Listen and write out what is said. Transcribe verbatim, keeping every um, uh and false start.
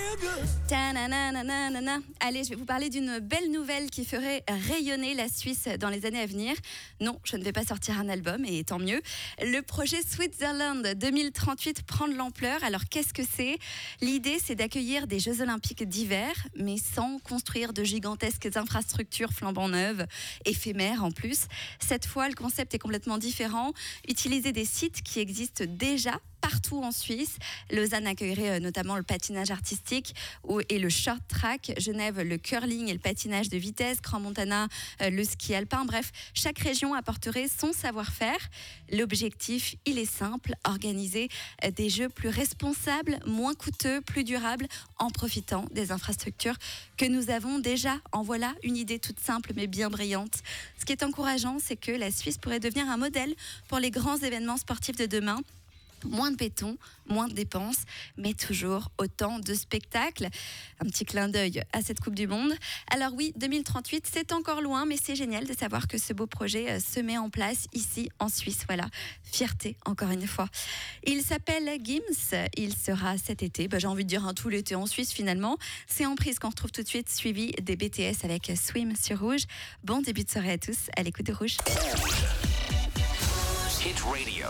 Ta-na-na-na-na-na. Allez, je vais vous parler d'une belle nouvelle qui ferait rayonner la Suisse dans les années à venir. Non, je ne vais pas sortir un album, et tant mieux. Le projet Switzerland deux mille trente-huit prend de l'ampleur. Alors, qu'est-ce que c'est ? L'idée, c'est d'accueillir des Jeux Olympiques d'hiver, mais sans construire de gigantesques infrastructures flambant neuves, éphémères en plus. Cette fois, le concept est complètement différent. Utiliser des sites qui existent déjà partout en Suisse. Lausanne accueillerait notamment le patinage artistique et le short track. Genève, le curling et le patinage de vitesse. Crans-Montana, le ski alpin. Bref, chaque région apporterait son savoir-faire. L'objectif, il est simple, organiser des jeux plus responsables, moins coûteux, plus durables, en profitant des infrastructures que nous avons déjà. En voilà une idée toute simple mais bien brillante. Ce qui est encourageant, c'est que la Suisse pourrait devenir un modèle pour les grands événements sportifs de demain. Moins de béton, moins de dépenses, mais toujours autant de spectacles. Un petit clin d'œil à cette Coupe du Monde. Alors oui, deux mille trente-huit, c'est encore loin, mais c'est génial de savoir que ce beau projet se met en place ici en Suisse. Voilà, fierté encore une fois. Il s'appelle Gims, il sera cet été, bah, j'ai envie de dire un tout l'été en Suisse finalement. C'est en prise qu'on retrouve tout de suite, suivi des B T S avec Swim sur Rouge. Bon début de soirée à tous, à l'écoute de Rouge. Hit Radio.